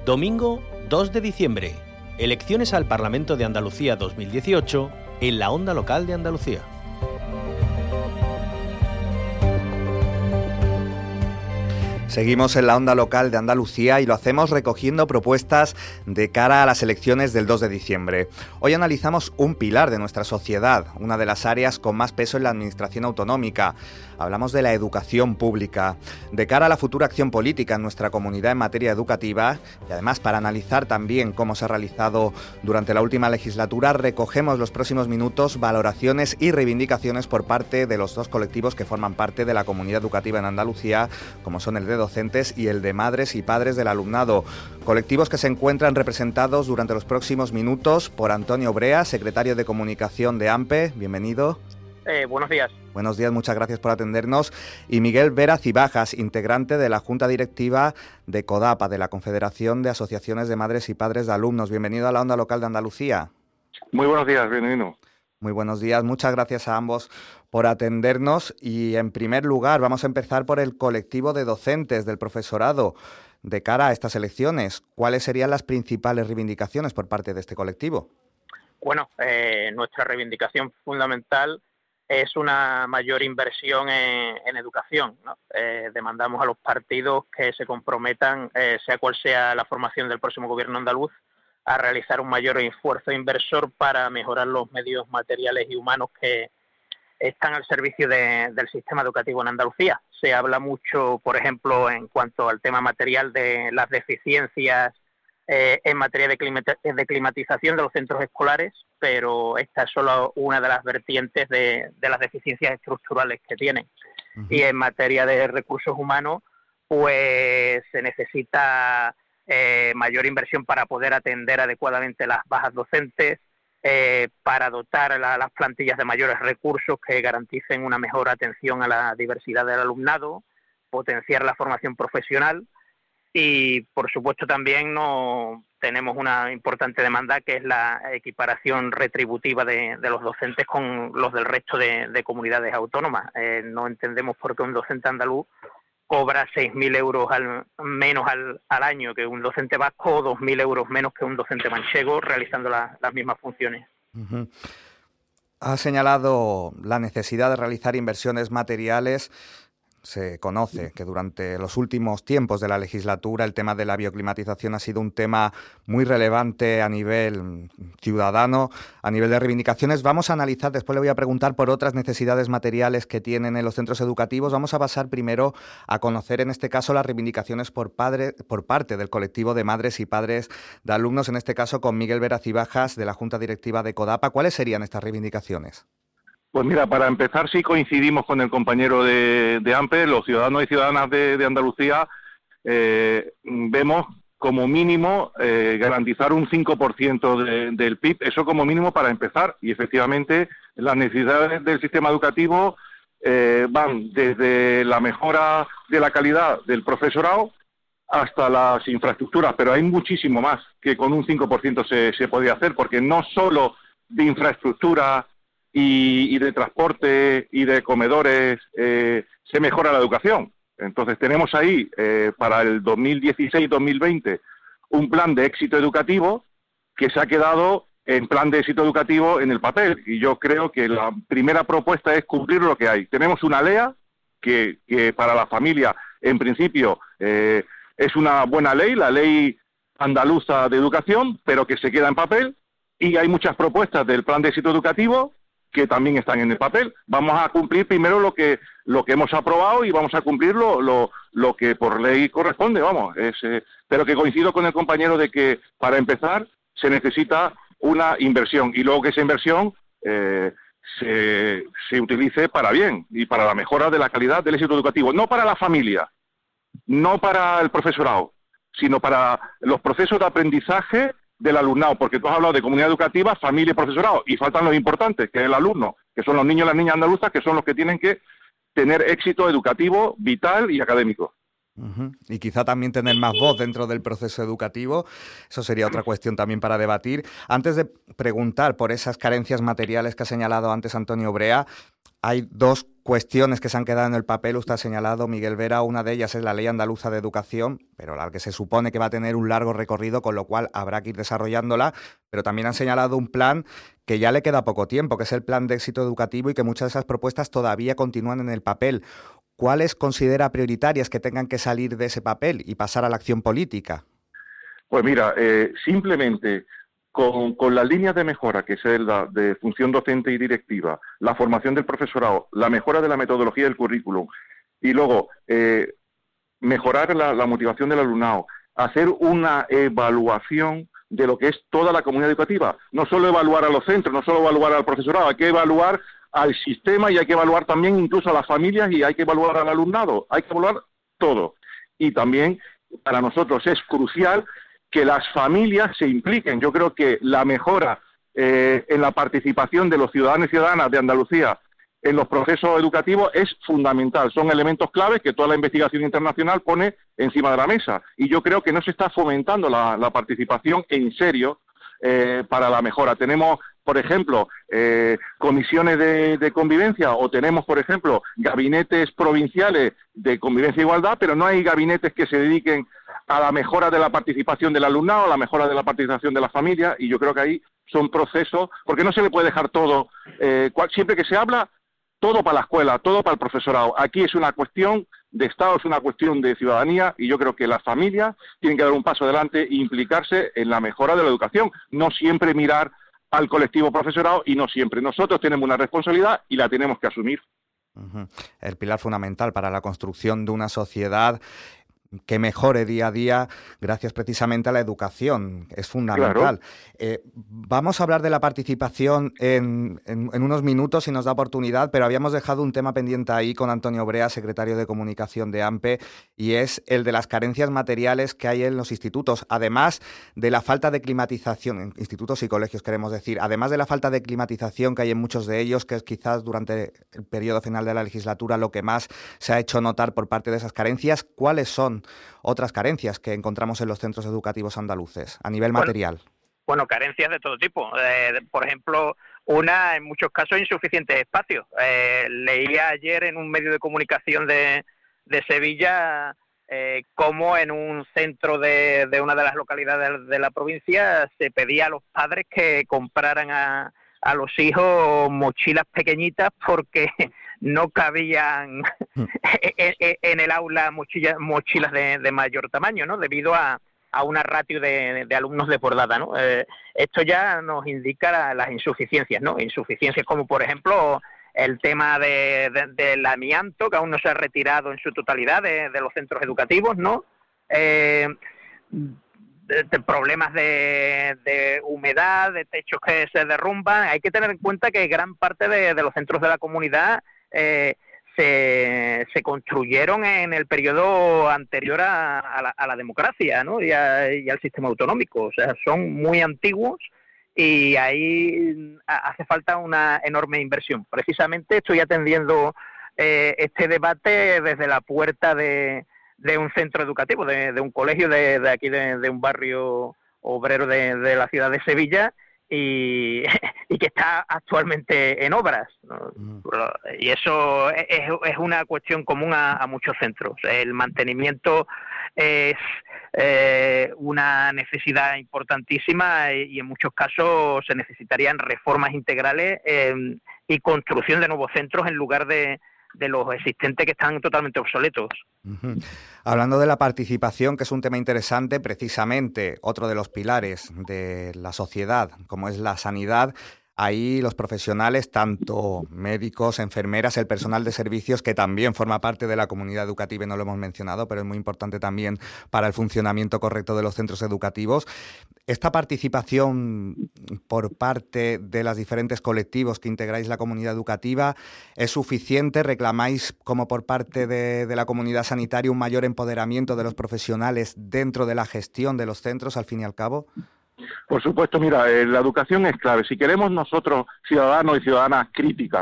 Domingo 2 de diciembre. Elecciones al Parlamento de Andalucía 2018 en la Onda Local de Andalucía. Seguimos en la Onda Local de Andalucía y lo hacemos recogiendo propuestas de cara a las elecciones del 2 de diciembre. Hoy analizamos un pilar de nuestra sociedad, una de las áreas con más peso en la administración autonómica. Hablamos de la educación pública. De cara a la futura acción política en nuestra comunidad en materia educativa, y además para analizar también cómo se ha realizado durante la última legislatura, recogemos los próximos minutos valoraciones y reivindicaciones por parte de los dos colectivos que forman parte de la comunidad educativa en Andalucía, como son el de docentes y el de madres y padres del alumnado. Colectivos que se encuentran representados durante los próximos minutos por Antonio Brea, secretario de Comunicación de AMPE. Bienvenido. Buenos días. Buenos días, muchas gracias por atendernos. Y Miguel Vera Cibajas, integrante de la Junta Directiva de CODAPA, de la Confederación de Asociaciones de Madres y Padres de Alumnos. Bienvenido a la Onda Local de Andalucía. Muy buenos días, bienvenido. Muy buenos días, muchas gracias a ambos por atendernos y en primer lugar vamos a empezar por el colectivo de docentes del profesorado. De cara a estas elecciones, ¿cuáles serían las principales reivindicaciones por parte de este colectivo? Bueno, nuestra reivindicación fundamental es una mayor inversión en educación, ¿no? Demandamos a los partidos que se comprometan, sea cual sea la formación del próximo gobierno andaluz, a realizar un mayor esfuerzo inversor para mejorar los medios materiales y humanos que están al servicio del sistema educativo en Andalucía. Se habla mucho, por ejemplo, en cuanto al tema material de las deficiencias en materia de climatización de los centros escolares, pero esta es solo una de las vertientes de las deficiencias estructurales que tienen. Uh-huh. Y en materia de recursos humanos, pues se necesita mayor inversión para poder atender adecuadamente las bajas docentes, para dotar a las plantillas de mayores recursos que garanticen una mejor atención a la diversidad del alumnado, potenciar la formación profesional y, por supuesto, también tenemos una importante demanda que es la equiparación retributiva de los docentes con los del resto de comunidades autónomas. No entendemos por qué un docente andaluz cobra 6.000 euros menos al año que un docente vasco o 2.000 euros menos que un docente manchego realizando las mismas funciones. Uh-huh. Ha señalado la necesidad de realizar inversiones materiales. Se conoce que durante los últimos tiempos de la legislatura el tema de la bioclimatización ha sido un tema muy relevante a nivel ciudadano, a nivel de reivindicaciones. Vamos a analizar, después le voy a preguntar por otras necesidades materiales que tienen en los centros educativos. Vamos a pasar primero a conocer en este caso las reivindicaciones por parte del colectivo de madres y padres de alumnos, en este caso con Miguel Vera Cibajas de la Junta Directiva de CODAPA. ¿Cuáles serían estas reivindicaciones? Pues mira, para empezar sí coincidimos con el compañero de AMPE, los ciudadanos y ciudadanas de Andalucía vemos como mínimo garantizar un 5% del PIB, eso como mínimo para empezar, y efectivamente las necesidades del sistema educativo van desde la mejora de la calidad del profesorado hasta las infraestructuras, pero hay muchísimo más que con un 5% se podría hacer, porque no solo de infraestructura y de transporte y de comedores se mejora la educación. Entonces tenemos ahí para el 2016-2020 un plan de éxito educativo que se ha quedado en plan de éxito educativo en el papel, y yo creo que la primera propuesta es cumplir lo que hay. Tenemos una LEA que para la familia en principio es una buena ley, la Ley Andaluza de Educación, pero que se queda en papel, y hay muchas propuestas del plan de éxito educativo que también están en el papel. Vamos a cumplir primero lo que hemos aprobado y vamos a cumplir lo que por ley corresponde, pero que coincido con el compañero de que para empezar se necesita una inversión y luego que esa inversión se utilice para bien y para la mejora de la calidad del éxito educativo, no para la familia, no para el profesorado, sino para los procesos de aprendizaje del alumnado, porque tú has hablado de comunidad educativa, familia y profesorado, y faltan los importantes, que es el alumno, que son los niños y las niñas andaluzas, que son los que tienen que tener éxito educativo, vital y académico. Y quizá también tener más voz dentro del proceso educativo, eso sería otra cuestión también para debatir. Antes de preguntar por esas carencias materiales que ha señalado antes Antonio Brea, hay dos cuestiones que se han quedado en el papel. Usted ha señalado, Miguel Vera, una de ellas es la Ley Andaluza de Educación, pero la que se supone que va a tener un largo recorrido, con lo cual habrá que ir desarrollándola, pero también han señalado un plan que ya le queda poco tiempo, que es el Plan de Éxito Educativo, y que muchas de esas propuestas todavía continúan en el papel. ¿Cuáles considera prioritarias que tengan que salir de ese papel y pasar a la acción política? Pues mira, simplemente con las líneas de mejora, que es la de función docente y directiva, la formación del profesorado, la mejora de la metodología del currículum, y luego mejorar la motivación del alumnado, hacer una evaluación de lo que es toda la comunidad educativa. No solo evaluar a los centros, no solo evaluar al profesorado, hay que evaluar al sistema y hay que evaluar también incluso a las familias y hay que evaluar al alumnado, hay que evaluar todo. Y también para nosotros es crucial que las familias se impliquen. Yo creo que la mejora en la participación de los ciudadanos y ciudadanas de Andalucía en los procesos educativos es fundamental. Son elementos claves que toda la investigación internacional pone encima de la mesa. Y yo creo que no se está fomentando la participación en serio para la mejora. Tenemos, por ejemplo, comisiones de convivencia, o tenemos, por ejemplo, gabinetes provinciales de convivencia e igualdad, pero no hay gabinetes que se dediquen a la mejora de la participación del alumnado, a la mejora de la participación de la familia, y yo creo que ahí son procesos, porque no se le puede dejar todo, siempre que se habla, todo para la escuela, todo para el profesorado. Aquí es una cuestión de Estado, es una cuestión de ciudadanía, y yo creo que las familias tienen que dar un paso adelante e implicarse en la mejora de la educación, no siempre mirar al colectivo profesorado, y no siempre. Nosotros tenemos una responsabilidad y la tenemos que asumir. El pilar fundamental para la construcción de una sociedad que mejore día a día gracias precisamente a la educación, es fundamental. Claro. Vamos a hablar de la participación en unos minutos si nos da oportunidad, pero habíamos dejado un tema pendiente ahí con Antonio Brea, secretario de Comunicación de AMPE, y es el de las carencias materiales que hay en los institutos, además de la falta de climatización, en institutos y colegios queremos decir, además de la falta de climatización que hay en muchos de ellos, que es quizás durante el periodo final de la legislatura lo que más se ha hecho notar por parte de esas carencias. ¿Cuáles son otras carencias que encontramos en los centros educativos andaluces a nivel material? Bueno, carencias de todo tipo. Por ejemplo, en muchos casos, insuficientes espacios. Leía ayer en un medio de comunicación de Sevilla cómo en un centro de una de las localidades de la provincia se pedía a los padres que compraran a los hijos mochilas pequeñitas porque no cabían en el aula mochilas de mayor tamaño, ¿no? Debido a una ratio de alumnos desbordada, ¿no? Esto ya nos indica las insuficiencias, ¿no? Insuficiencias como, por ejemplo, el tema del amianto, que aún no se ha retirado en su totalidad de los centros educativos, ¿no? Problemas de humedad, de techos que se derrumban. Hay que tener en cuenta que gran parte de los centros de la comunidad se construyeron en el periodo anterior a la democracia, ¿no? y al sistema autonómico. O sea, son muy antiguos y ahí hace falta una enorme inversión. Precisamente estoy atendiendo este debate desde la puerta de un centro educativo, de un colegio de aquí, de un barrio obrero de la ciudad de Sevilla, y que está actualmente en obras, ¿no? Y eso es una cuestión común a muchos centros. El mantenimiento es una necesidad importantísima y en muchos casos se necesitarían reformas integrales y construcción de nuevos centros en lugar de los existentes que están totalmente obsoletos. Hablando de la participación, que es un tema interesante, precisamente otro de los pilares de la sociedad, como es la sanidad, ahí los profesionales, tanto médicos, enfermeras, el personal de servicios, que también forma parte de la comunidad educativa y no lo hemos mencionado, pero es muy importante también para el funcionamiento correcto de los centros educativos. Esta participación por parte de los diferentes colectivos que integráis la comunidad educativa, ¿es suficiente? ¿Reclamáis, como por parte de la comunidad sanitaria, un mayor empoderamiento de los profesionales dentro de la gestión de los centros, al fin y al cabo? Por supuesto, mira, la educación es clave. Si queremos nosotros, ciudadanos y ciudadanas críticas,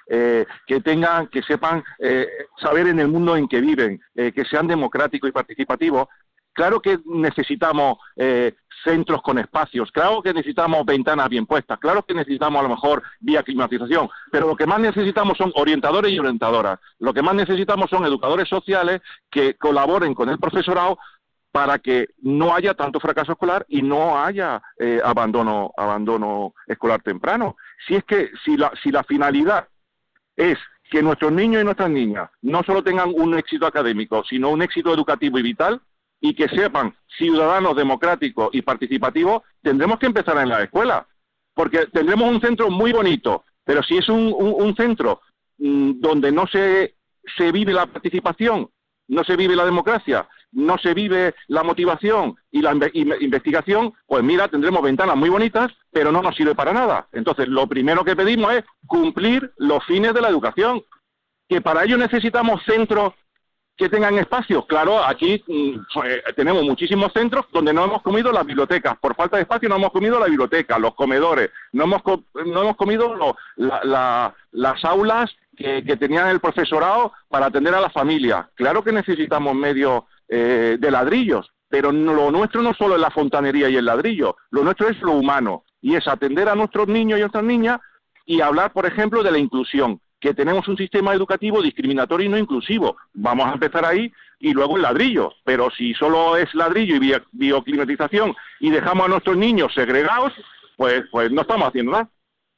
que sepan saber en el mundo en que viven, que sean democráticos y participativos. Claro que necesitamos centros con espacios, claro que necesitamos ventanas bien puestas, claro que necesitamos a lo mejor vía climatización, pero lo que más necesitamos son orientadores y orientadoras, lo que más necesitamos son educadores sociales que colaboren con el profesorado para que no haya tanto fracaso escolar y no haya abandono escolar temprano. Si la finalidad es que nuestros niños y nuestras niñas no solo tengan un éxito académico, sino un éxito educativo y vital, y que sepan ciudadanos democráticos y participativos, tendremos que empezar en la escuela, porque tendremos un centro muy bonito, pero si es un centro donde no se vive la participación, no se vive la democracia, no se vive la motivación y la investigación, pues mira, tendremos ventanas muy bonitas, pero no nos sirve para nada. Entonces, lo primero que pedimos es cumplir los fines de la educación, que para ello necesitamos centros que tengan espacios. Claro, aquí tenemos muchísimos centros donde no hemos comido las bibliotecas. Por falta de espacio no hemos comido la biblioteca, los comedores, no hemos comido las aulas que tenían el profesorado para atender a la familia. Claro que necesitamos medios de ladrillos, pero lo nuestro no solo es la fontanería y el ladrillo, lo nuestro es lo humano, y es atender a nuestros niños y a nuestras niñas y hablar, por ejemplo, de la inclusión, que tenemos un sistema educativo discriminatorio y no inclusivo. Vamos a empezar ahí y luego el ladrillo. Pero si solo es ladrillo y bioclimatización y dejamos a nuestros niños segregados, pues no estamos haciendo nada.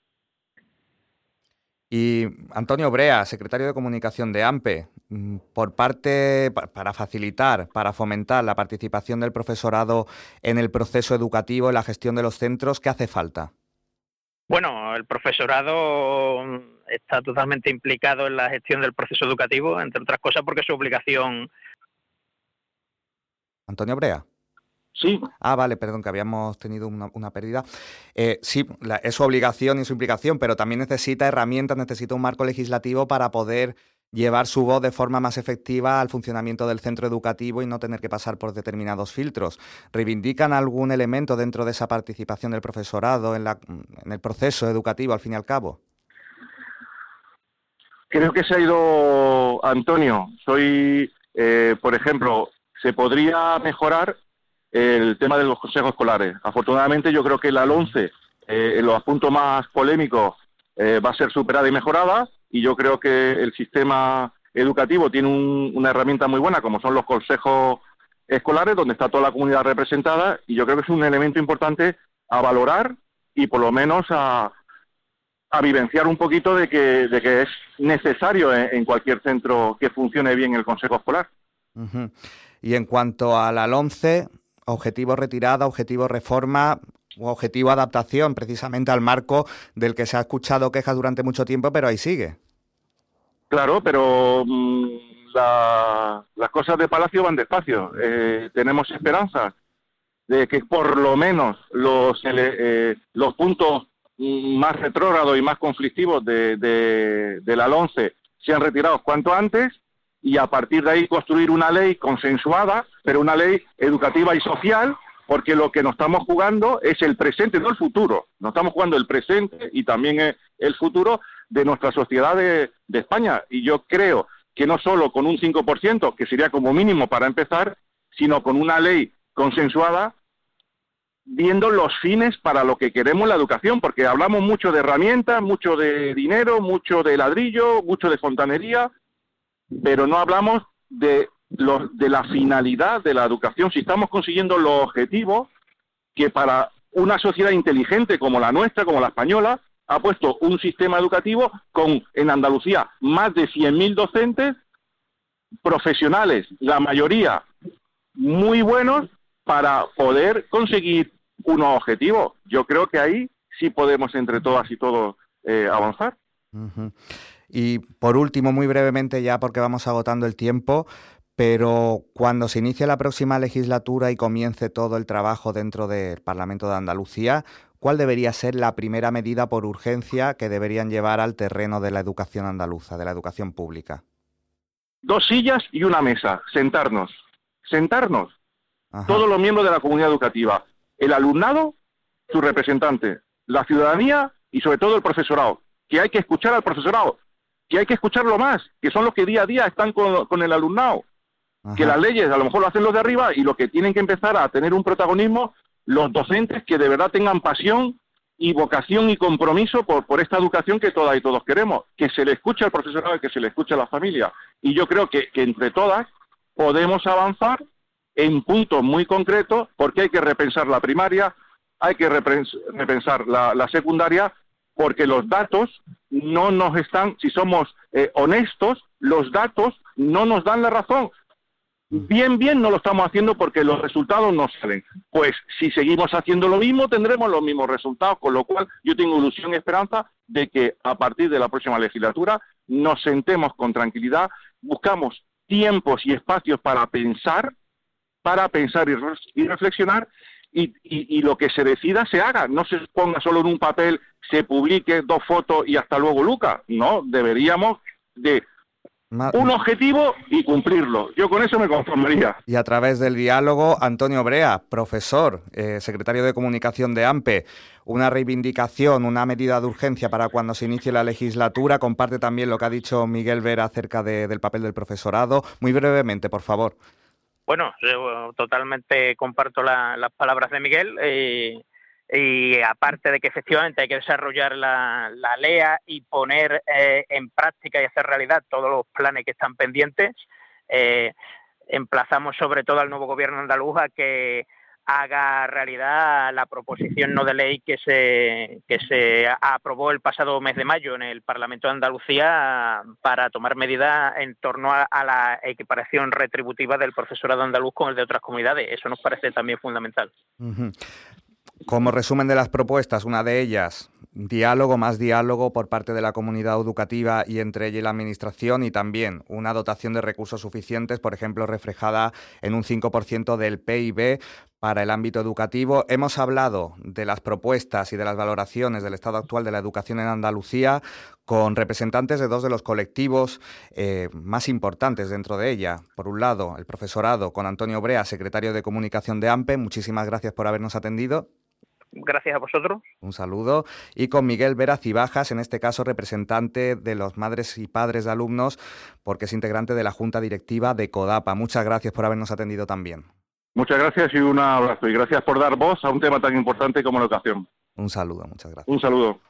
Y Antonio Brea, secretario de Comunicación de AMPE, para facilitar, para fomentar la participación del profesorado en el proceso educativo, en la gestión de los centros, ¿qué hace falta? Bueno, el profesorado está totalmente implicado en la gestión del proceso educativo, entre otras cosas porque es su obligación. Antonio Brea. Sí. Vale, perdón, que habíamos tenido una pérdida. Sí, es su obligación y su implicación, pero también necesita herramientas, necesita un marco legislativo para poder llevar su voz de forma más efectiva al funcionamiento del centro educativo y no tener que pasar por determinados filtros. ¿Reivindican algún elemento dentro de esa participación del profesorado en el proceso educativo, al fin y al cabo? Creo que se ha ido Antonio. Por ejemplo, se podría mejorar el tema de los consejos escolares. Afortunadamente, yo creo que la LOMCE, en los puntos más polémicos, va a ser superada y mejorada, y yo creo que el sistema educativo tiene una herramienta muy buena, como son los consejos escolares, donde está toda la comunidad representada, y yo creo que es un elemento importante a valorar y por lo menos a vivenciar un poquito de que es necesario en cualquier centro que funcione bien el consejo escolar. Uh-huh. Y en cuanto a la LOMCE, objetivo retirada, objetivo reforma o objetivo adaptación, precisamente al marco del que se ha escuchado quejas durante mucho tiempo, pero ahí sigue. Claro, pero las cosas de Palacio van despacio. Tenemos esperanza de que por lo menos los puntos más retrógrados y más conflictivos de la LOMCE sean retirados cuanto antes, y a partir de ahí construir una ley consensuada, pero una ley educativa y social, porque lo que nos estamos jugando es el presente, no el futuro. Nos estamos jugando el presente y también el futuro de nuestra sociedad de España. Y yo creo que no solo con un 5%, que sería como mínimo para empezar, sino con una ley consensuada, viendo los fines para lo que queremos la educación, porque hablamos mucho de herramientas, mucho de dinero, mucho de ladrillo, mucho de fontanería, pero no hablamos de la finalidad de la educación. Si estamos consiguiendo los objetivos que para una sociedad inteligente como la nuestra, como la española, ha puesto un sistema educativo con, en Andalucía, más de 100.000 docentes profesionales, la mayoría muy buenos, para poder conseguir unos objetivos. Yo creo que ahí sí podemos entre todas y todos avanzar. Uh-huh. Y por último, muy brevemente ya, porque vamos agotando el tiempo, pero cuando se inicie la próxima legislatura y comience todo el trabajo dentro del Parlamento de Andalucía, ¿cuál debería ser la primera medida por urgencia que deberían llevar al terreno de la educación andaluza, de la educación pública? 2 sillas y una mesa, sentarnos. Ajá. Todos los miembros de la comunidad educativa, el alumnado, su representante, la ciudadanía y sobre todo el profesorado, que hay que escuchar al profesorado. que hay que escucharlo más, que son los que día a día están con el alumnado. Ajá. Que las leyes a lo mejor lo hacen los de arriba y los que tienen que empezar a tener un protagonismo, los docentes que de verdad tengan pasión y vocación y compromiso por esta educación que todas y todos queremos, que se le escuche al profesorado y que se le escuche a la familia. Y yo creo que entre todas podemos avanzar en puntos muy concretos, porque hay que repensar la primaria, hay que repensar la secundaria, porque los datos no nos están, si somos honestos, los datos no nos dan la razón. Bien no lo estamos haciendo porque los resultados no salen. Pues si seguimos haciendo lo mismo, tendremos los mismos resultados, con lo cual yo tengo ilusión y esperanza de que a partir de la próxima legislatura nos sentemos con tranquilidad, buscamos tiempos y espacios para pensar y reflexionar, y lo que se decida se haga, no se ponga solo en un papel, se publique 2 fotos y hasta luego, Lucas. No, deberíamos de un objetivo y cumplirlo. Yo con eso me conformaría. Y a través del diálogo, Antonio Brea, profesor, secretario de Comunicación de AMPE, una reivindicación, una medida de urgencia para cuando se inicie la legislatura. Comparte también lo que ha dicho Miguel Vera acerca del papel del profesorado. Muy brevemente, por favor. Bueno, yo totalmente comparto las palabras de Miguel. Y aparte de que efectivamente hay que desarrollar la LEA y poner en práctica y hacer realidad todos los planes que están pendientes, emplazamos sobre todo al nuevo gobierno andaluz a que haga realidad la proposición no de ley que se aprobó el pasado mes de mayo en el Parlamento de Andalucía para tomar medidas en torno a la equiparación retributiva del profesorado andaluz con el de otras comunidades. Eso nos parece también fundamental. Uh-huh. Como resumen de las propuestas, una de ellas, más diálogo por parte de la comunidad educativa y entre ella y la Administración, y también una dotación de recursos suficientes, por ejemplo, reflejada en un 5% del PIB para el ámbito educativo. Hemos hablado de las propuestas y de las valoraciones del estado actual de la educación en Andalucía con representantes de 2 de los colectivos más importantes dentro de ella. Por un lado, el profesorado, con Antonio Brea, secretario de Comunicación de AMPE. Muchísimas gracias por habernos atendido. Gracias a vosotros. Un saludo. Y con Miguel Vera Cibajas, en este caso representante de los madres y padres de alumnos, porque es integrante de la Junta Directiva de CODAPA. Muchas gracias por habernos atendido también. Muchas gracias y un abrazo. Y gracias por dar voz a un tema tan importante como la educación. Un saludo, muchas gracias. Un saludo.